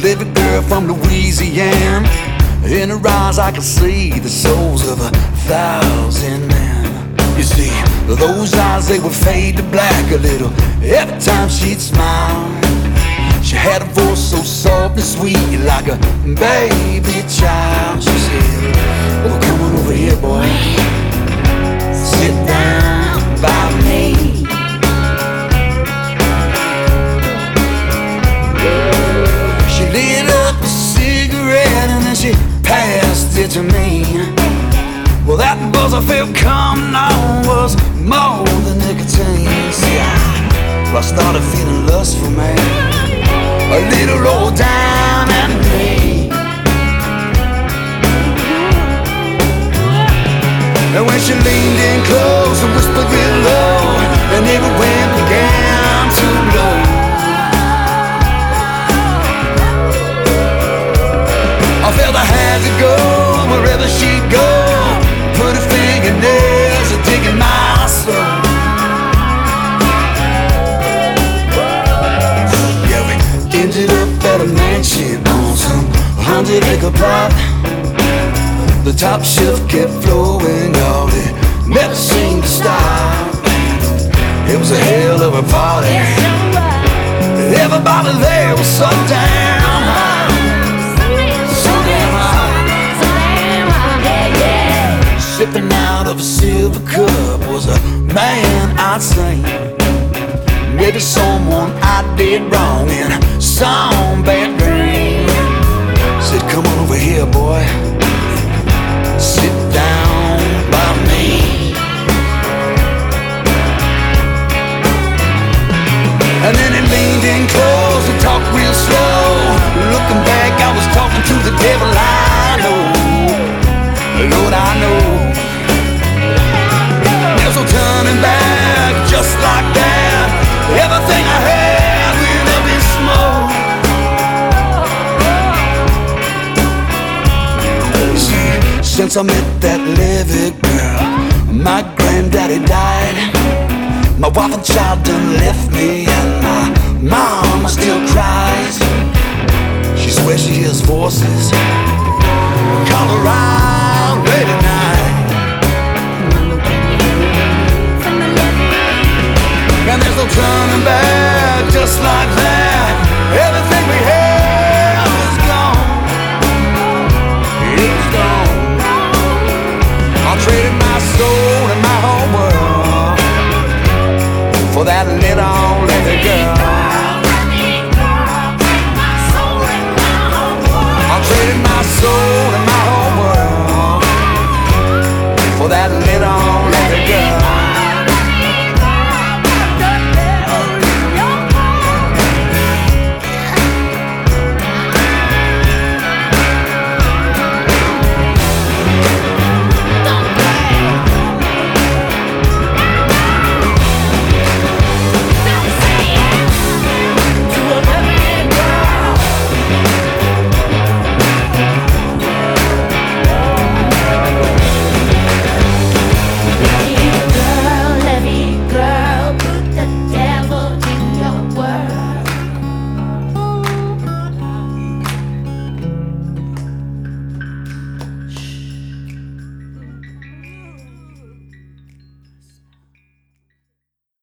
living girl from Louisiana. In her eyes I could see the souls of 1,000 men. You see, those eyes, they would fade to black a little every time she'd smile. She had a voice so soft and sweet, like a baby child. She said, "Oh, come on over here, boy, sit down by me." She lit up a cigarette and then she passed it to me. Well, that buzz I felt coming on was more than nicotine. See, I started feeling lustful, man, a little low down and me. And when she leaned in close and whispered real low, and every wind began to blow, I felt I had to go wherever she'd go. Put her fingernails a digging my soul. Yeah, we ended up at a mansion on some 100-acre plot. The top shelf kept flowing, y'all, it never seemed to stop. It was a hell of a party. Everybody there was so damn high. Sipping out of a silver cup was a man I'd seen. Maybe someone I did wrong in some bad dream. Said, "Come on over here, boy, sit down by me." And then he leaned in close and talked real slow. Looking back, I was talking to the devil I know. Lord, I know there's no turning back, just like that. Everything I had went up in smoke. You see, since I met that Levy girl, my granddaddy died. My wife and child done left me, and my mama still cries. She swears she hears voices come around late at night. And there's no turning back, just like that.